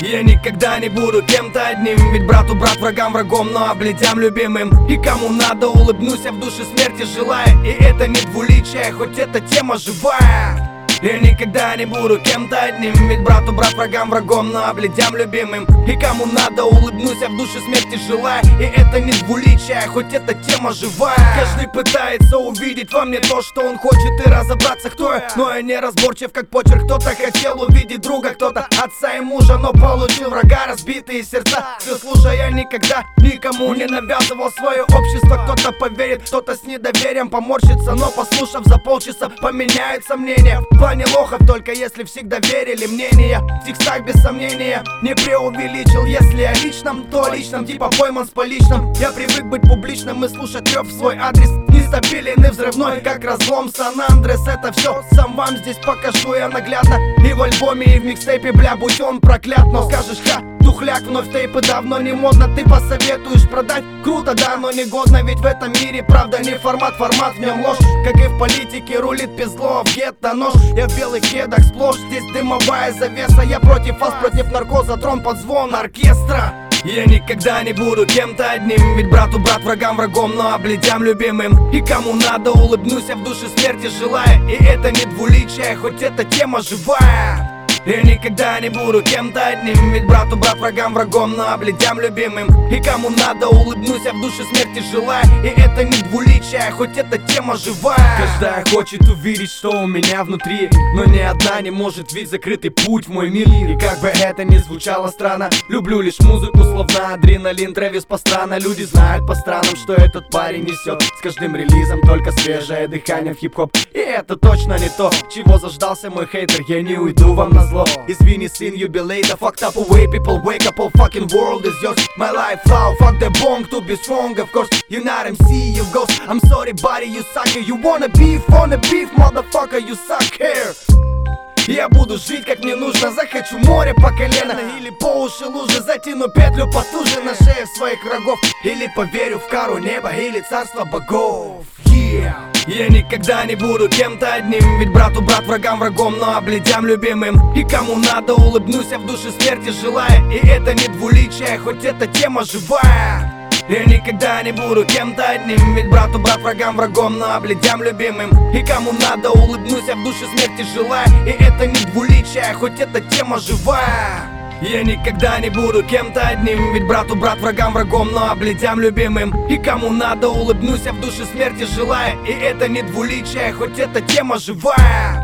Я никогда не буду кем-то одним, ведь брату брат, врагам врагом, но облетям любимым. И кому надо, улыбнусь, я в душе смерти желая. И это не двуличие, хоть эта тема живая. Я никогда не буду кем-то одним, ведь брату брат, врагам врагом, но облетям любимым. И кому надо, улыбнусь, я в душе смерти желая. И это не двуличие, хоть эта тема живая. Каждый пытается увидеть во мне то, что он хочет, и разобраться, кто я. Но я не разборчив, как почерк. Кто-то хотел увидеть друга, кто-то отца и мужа, но получил врага, разбитые сердца. Все слушая, я никогда никому не навязывал свое общество. Кто-то поверит, кто-то с недоверием поморщится, но послушав за полчаса, поменяется мнение. Не лохов, только если всегда верили мнения. В текстах без сомнения не преувеличил. Если о личном, то о личном, типа пойман с поличным. Я привык быть публичным и слушать рёв в свой адрес. Нестабилен и взрывной, как разлом Сан-Андрес. Это все сам вам здесь покажу я наглядно. И в альбоме, и в микстейпе, бля, будь он проклят. Но скажешь, ха, тухляк, вновь тейпы давно не модно. Ты посоветуешь продать? Круто, да, но не годно. Ведь в этом мире правда не формат, формат в нем ложь. Как и в политике рулит пизло, в гетто нож. Я в белых кедах сплошь, здесь дымовая завеса. Я против вас, против наркоза, трон под звон оркестра. Я никогда не буду кем-то одним, ведь брату брат, врагам врагом, но облетям любимым. И кому надо, улыбнусь, я в душе смерти желая. И это не двуличие, хоть эта тема живая. Я никогда не буду кем-то одним, ведь брату брат, врагам врагом, но облетям любимым. И кому надо, улыбнусь, я в душе смерти желая. И это не двуличие, хоть эта тема живая. Каждая хочет увидеть, что у меня внутри, но ни одна не может, ведь закрытый путь в мой мир. И как бы это ни звучало странно, люблю лишь музыку, словно адреналин, Трэвис Пастрана. Люди знают по странам, что этот парень несет. С каждым релизом только свежее дыхание в хип-хоп. И это точно не то, чего заждался мой хейтер. Я не уйду вам на зло. Извини, сын юбилейта, fucked up away, people wake up, all fucking world is yours. My life flow, fuck the bong to be strong, of course. You're not MC, you ghost. I'm sorry, buddy, you sucker. You wanna beef, motherfucker, you suck here. Я буду жить как мне нужно, захочу море по колено или по уши лужи, затяну петлю потуже на шее своих врагов. Или поверю в кару неба, или царство богов. Я никогда не буду кем-то одним, ведь брату брат, врагам врагом, но облетям любимым. И кому надо, улыбнусь, я в душе смерти желая. И это не двуличие, хоть эта тема живая. Я никогда не буду кем-то одним, ведь брату брат, врагам врагом, но облетям любимым. И кому надо, улыбнусь, я в душе смерти желая. И это не двуличие, хоть эта тема живая. Я никогда не буду кем-то одним, ведь брату брат, врагам врагом, но облетям любимым. И кому надо, улыбнусь, я в душе смерти желая. И это не двуличие, хоть эта тема живая.